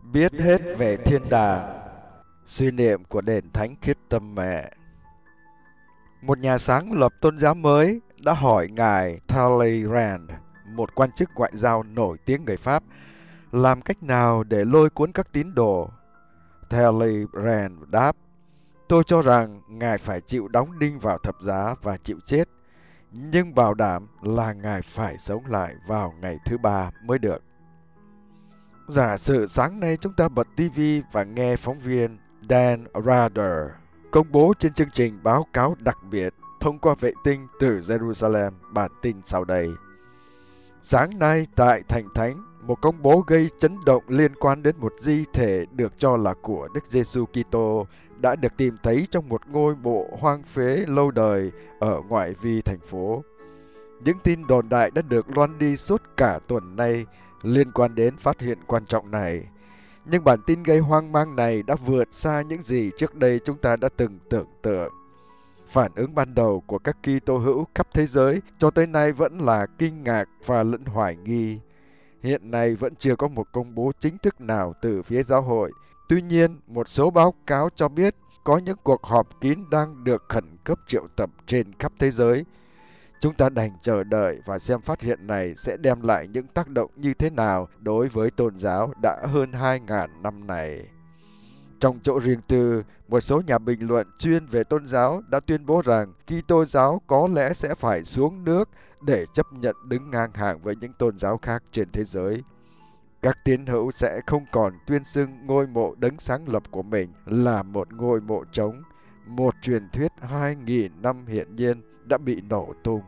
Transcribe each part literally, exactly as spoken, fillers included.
Biết hết về thiên đàng. Suy niệm của đền Thánh Khiết Tâm Mẹ. Một nhà sáng lập tôn giáo mới đã hỏi ngài Talleyrand, một quan chức ngoại giao nổi tiếng người Pháp, làm cách nào để lôi cuốn các tín đồ. Talleyrand đáp: tôi cho rằng ngài phải chịu đóng đinh vào thập giá và chịu chết, nhưng bảo đảm là ngài phải sống lại vào ngày thứ ba mới được. Giả sử sáng nay chúng ta bật ti vi và nghe phóng viên Dan Rather công bố trên chương trình báo cáo đặc biệt thông qua vệ tinh từ Jerusalem bản tin sau đây. Sáng nay tại Thành Thánh, một công bố gây chấn động liên quan đến một di thể được cho là của Đức Giêsu Kitô đã được tìm thấy trong một ngôi mộ hoang phế lâu đời ở ngoại vi thành phố. Những tin đồn đại đã được loan đi suốt cả tuần nay liên quan đến phát hiện quan trọng này. Nhưng bản tin gây hoang mang này đã vượt xa những gì trước đây chúng ta đã từng tưởng tượng. Phản ứng ban đầu của các Kitô hữu khắp thế giới cho tới nay vẫn là kinh ngạc và lẫn hoài nghi. Hiện nay vẫn chưa có một công bố chính thức nào từ phía giáo hội. Tuy nhiên, một số báo cáo cho biết có những cuộc họp kín đang được khẩn cấp triệu tập trên khắp thế giới. Chúng ta đành chờ đợi và xem phát hiện này sẽ đem lại những tác động như thế nào đối với tôn giáo đã hơn hai nghìn năm này. Trong chỗ riêng tư, một số nhà bình luận chuyên về tôn giáo đã tuyên bố rằng Kitô giáo có lẽ sẽ phải xuống nước để chấp nhận đứng ngang hàng với những tôn giáo khác trên thế giới. Các tín hữu sẽ không còn tuyên xưng ngôi mộ đấng sáng lập của mình là một ngôi mộ trống, một truyền thuyết hai nghìn năm hiển nhiên đã bị nổ tung.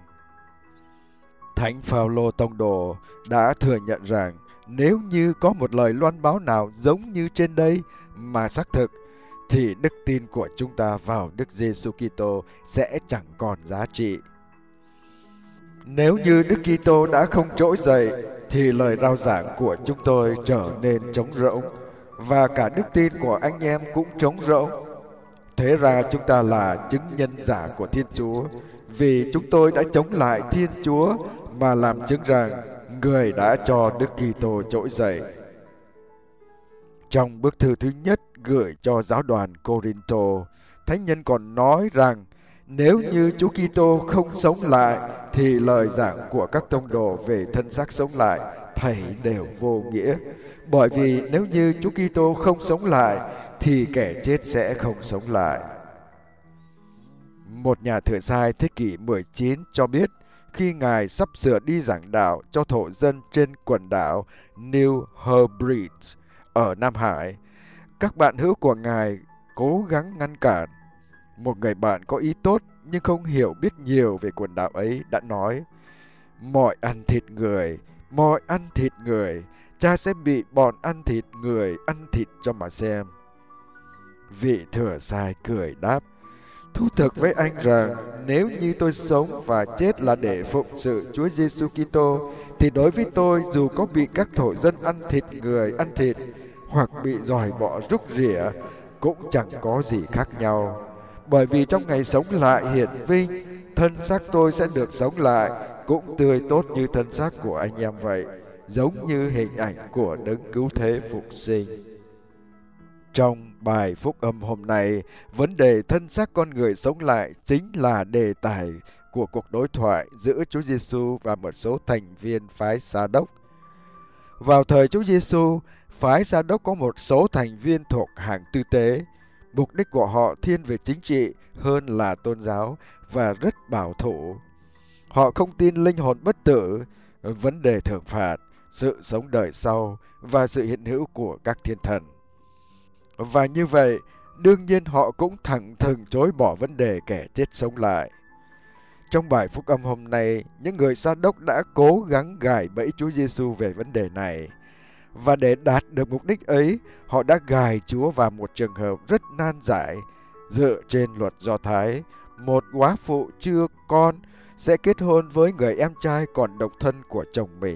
Thánh Phaolô tông đồ đã thừa nhận rằng nếu như có một lời loan báo nào giống như trên đây mà xác thực, thì đức tin của chúng ta vào Đức Giêsu Kitô sẽ chẳng còn giá trị. Nếu như Đức Kitô đã không trỗi dậy, thì lời rao giảng của chúng tôi trở nên trống rỗng, và cả đức tin của anh em cũng trống rỗng. Thế ra chúng ta là chứng nhân giả của Thiên Chúa, vì chúng tôi đã chống lại Thiên Chúa mà làm chứng rằng Người đã cho Đức Kitô trỗi dậy. Trong bức thư thứ nhất gửi cho giáo đoàn Cô-rinh-tô, Thánh nhân còn nói rằng nếu như Chúa Kitô không sống lại, thì lời giảng của các tông đồ về thân xác sống lại thảy đều vô nghĩa. Bởi vì nếu như Chúa Kitô không sống lại, thì kẻ chết sẽ không sống lại. Một nhà thừa sai thế kỷ mười chín cho biết khi Ngài sắp sửa đi giảng đạo cho thổ dân trên quần đảo New Hebrides ở Nam Hải, các bạn hữu của Ngài cố gắng ngăn cản. Một người bạn có ý tốt nhưng không hiểu biết nhiều về quần đảo ấy đã nói: mọi ăn thịt người, mọi ăn thịt người, cha sẽ bị bọn ăn thịt người ăn thịt cho mà xem. Vị thừa sai cười đáp: thú thực với anh rằng nếu như tôi sống và chết là để phụng sự Chúa Giêsu Kitô, thì đối với tôi dù có bị các thổ dân ăn thịt người ăn thịt hoặc bị dòi bọ rúc rỉa cũng chẳng có gì khác nhau. Bởi vì trong ngày sống lại hiển vinh, thân xác tôi sẽ được sống lại, cũng tươi tốt như thân xác của anh em vậy, giống như hình ảnh của đấng cứu thế phục sinh. Trong bài phúc âm hôm nay, vấn đề thân xác con người sống lại chính là đề tài của cuộc đối thoại giữa Chúa Giêsu và một số thành viên phái Sa Đốc. Vào thời Chúa Giêsu, phái Sa Đốc có một số thành viên thuộc hàng tư tế. Mục đích của họ thiên về chính trị hơn là tôn giáo và rất bảo thủ. Họ không tin linh hồn bất tử, vấn đề thưởng phạt, sự sống đời sau và sự hiện hữu của các thiên thần. Và như vậy, đương nhiên họ cũng thẳng thừng chối bỏ vấn đề kẻ chết sống lại. Trong bài phúc âm hôm nay, những người Sa Đốc đã cố gắng gài bẫy Chúa Giêsu về vấn đề này. Và để đạt được mục đích ấy, họ đã gài Chúa vào một trường hợp rất nan giải. Dựa trên luật Do Thái, một góa phụ chưa con sẽ kết hôn với người em trai còn độc thân của chồng mình.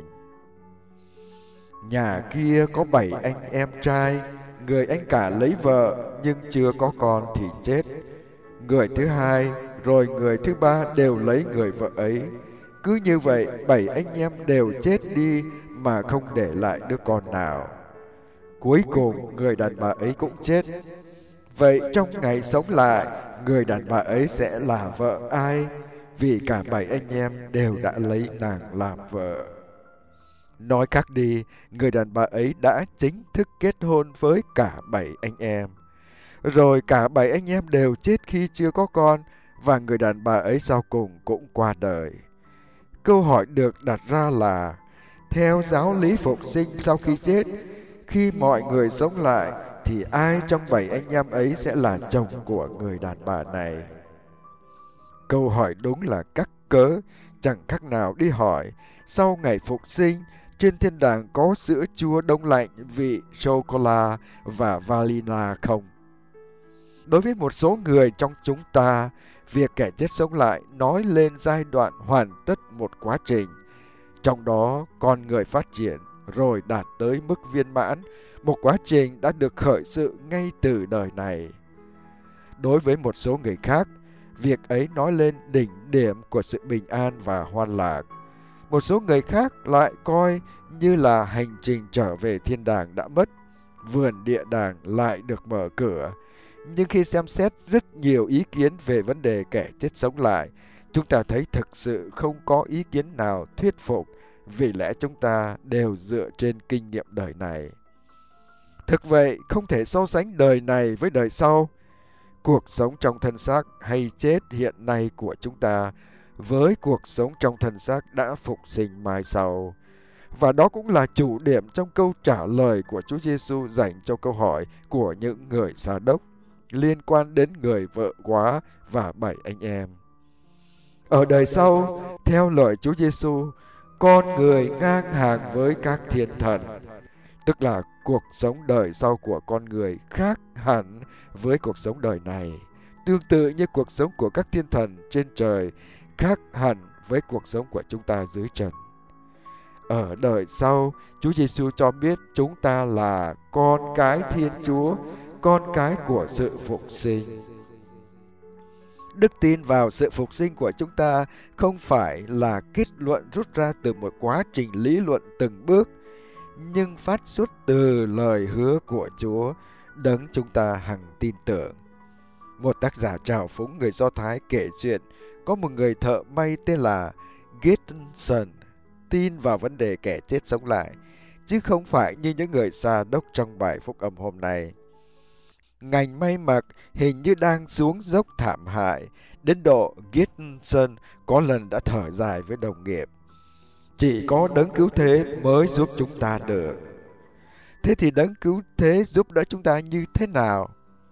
Nhà kia có bảy anh em trai, người anh cả lấy vợ nhưng chưa có con thì chết. Người thứ hai rồi người thứ ba đều lấy người vợ ấy. Cứ như vậy bảy anh em đều chết đi mà không để lại đứa con nào. Cuối cùng người đàn bà ấy cũng chết. Vậy trong ngày sống lại, người đàn bà ấy sẽ là vợ ai? Vì cả bảy anh em đều đã lấy nàng làm vợ. Nói khác đi, người đàn bà ấy đã chính thức kết hôn với cả bảy anh em. Rồi cả bảy anh em đều chết khi chưa có con, và người đàn bà ấy sau cùng cũng qua đời. Câu hỏi được đặt ra là, theo giáo lý phục sinh sau khi chết, khi mọi người sống lại, thì ai trong bảy anh em ấy sẽ là chồng của người đàn bà này? Câu hỏi đúng là cắt cớ, chẳng khác nào đi hỏi, sau ngày phục sinh, trên thiên đàng có sữa chua đông lạnh vị sô-cô-la và vanilla không? Đối với một số người trong chúng ta, việc kẻ chết sống lại nói lên giai đoạn hoàn tất một quá trình. Trong đó, con người phát triển rồi đạt tới mức viên mãn, một quá trình đã được khởi sự ngay từ đời này. Đối với một số người khác, việc ấy nói lên đỉnh điểm của sự bình an và hoan lạc. Một số người khác lại coi như là hành trình trở về thiên đàng đã mất, vườn địa đàng lại được mở cửa. Nhưng khi xem xét rất nhiều ý kiến về vấn đề kẻ chết sống lại, chúng ta thấy thực sự không có ý kiến nào thuyết phục, vì lẽ chúng ta đều dựa trên kinh nghiệm đời này. Thực vậy, không thể so sánh đời này với đời sau. Cuộc sống trong thân xác hay chết hiện nay của chúng ta với cuộc sống trong thân xác đã phục sinh mai sau. Và đó cũng là chủ điểm trong câu trả lời của Chúa Giêsu dành cho câu hỏi của những người Sa Đốc liên quan đến người vợ quá và bảy anh em. Ở đời sau, theo lời Chúa Giêsu, con người ngang hàng với các thiên thần, tức là cuộc sống đời sau của con người khác hẳn với cuộc sống đời này, tương tự như cuộc sống của các thiên thần trên trời khác hẳn với cuộc sống của chúng ta dưới trần. Ở đời sau, Chúa Giêsu cho biết chúng ta là con cái Thiên Chúa, con cái của sự phục sinh. Đức tin vào sự phục sinh của chúng ta không phải là kết luận rút ra từ một quá trình lý luận từng bước, nhưng phát xuất từ lời hứa của Chúa, đấng chúng ta hằng tin tưởng. Một tác giả trào phúng người Do Thái kể chuyện có một người thợ may tên là Gitson tin vào vấn đề kẻ chết sống lại, chứ không phải như những người Sa Đốc trong bài phúc âm hôm nay. Ngành may mặc hình như đang xuống dốc thảm hại, đến độ Gitson có lần đã thở dài với đồng nghiệp. Chỉ có đấng cứu thế mới giúp chúng ta được. Thế thì đấng cứu thế giúp đỡ chúng ta như thế nào?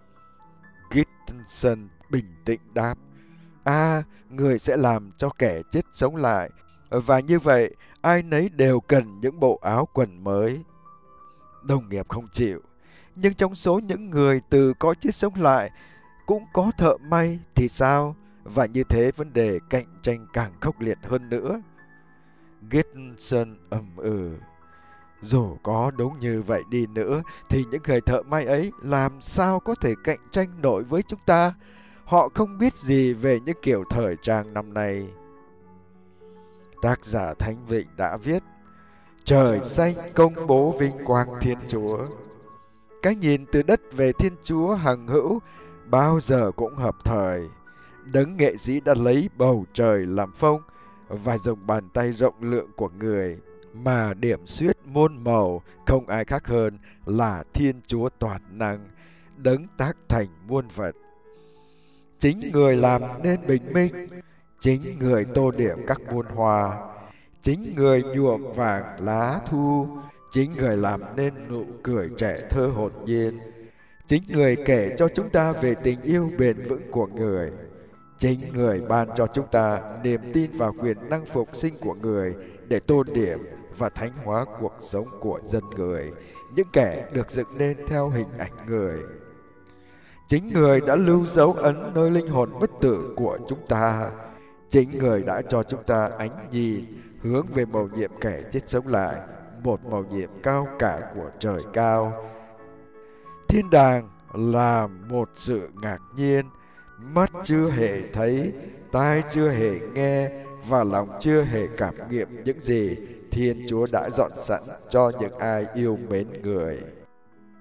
Gitson bình tĩnh đáp, À, người sẽ làm cho kẻ chết sống lại, và như vậy ai nấy đều cần những bộ áo quần mới. Đồng nghiệp không chịu, nhưng trong số những người từ cõi chết sống lại cũng có thợ may thì sao? Và như thế vấn đề cạnh tranh càng khốc liệt hơn nữa. Gitson ầm ừ. Dù có đúng như vậy đi nữa, thì những người thợ may ấy làm sao có thể cạnh tranh nổi với chúng ta? Họ không biết gì về những kiểu thời trang năm nay. Tác giả Thánh Vịnh đã viết, trời xanh công bố vinh quang Thiên Chúa. Cái nhìn từ đất về Thiên Chúa hằng hữu bao giờ cũng hợp thời. Đấng nghệ sĩ đã lấy bầu trời làm phông và dùng bàn tay rộng lượng của người mà điểm xuyết muôn màu, không ai khác hơn là Thiên Chúa toàn năng, đấng tác thành muôn vật. Chính người làm nên bình minh, chính người tô điểm các muôn hoa, chính người nhuộm vàng lá thu, chính người làm nên nụ cười trẻ thơ hồn nhiên, chính người kể cho chúng ta về tình yêu bền vững của người, chính người ban cho chúng ta niềm tin vào quyền năng phục sinh của người để tô điểm và thánh hóa cuộc sống của dân người, những kẻ được dựng nên theo hình ảnh người. Chính người đã lưu dấu ấn nơi linh hồn bất tử của chúng ta. Chính người đã cho chúng ta ánh nhìn hướng về mầu nhiệm kẻ chết sống lại, một mầu nhiệm cao cả của trời cao. Thiên đàng là một sự ngạc nhiên, mắt chưa hề thấy, tai chưa hề nghe và lòng chưa hề cảm nghiệm những gì Thiên Chúa đã dọn sẵn cho những ai yêu mến người.